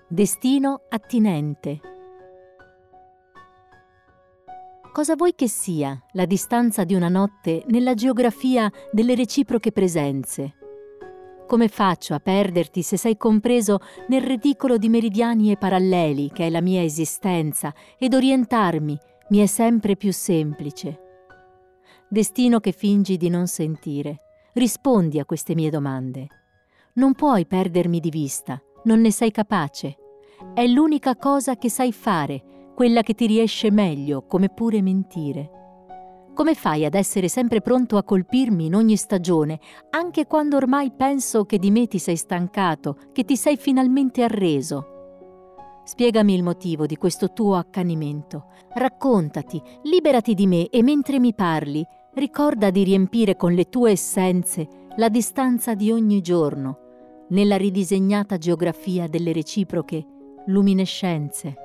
Destino attinente. Cosa vuoi che sia la distanza di una notte nella geografia delle reciproche presenze? Come faccio a perderti se sei compreso nel reticolo di meridiani e paralleli che è la mia esistenza, ed orientarmi mi è sempre più semplice? Destino che fingi di non sentire, rispondi a queste mie domande. Non puoi perdermi di vista, non ne sei capace. È l'unica cosa che sai fare, quella che ti riesce meglio, come pure mentire. Come fai ad essere sempre pronto a colpirmi in ogni stagione, anche quando ormai penso che di me ti sei stancato, che ti sei finalmente arreso? Spiegami il motivo di questo tuo accanimento. Raccontati, liberati di me e mentre mi parli, ricorda di riempire con le tue essenze la distanza di ogni giorno, nella ridisegnata geografia delle reciproche luminescenze.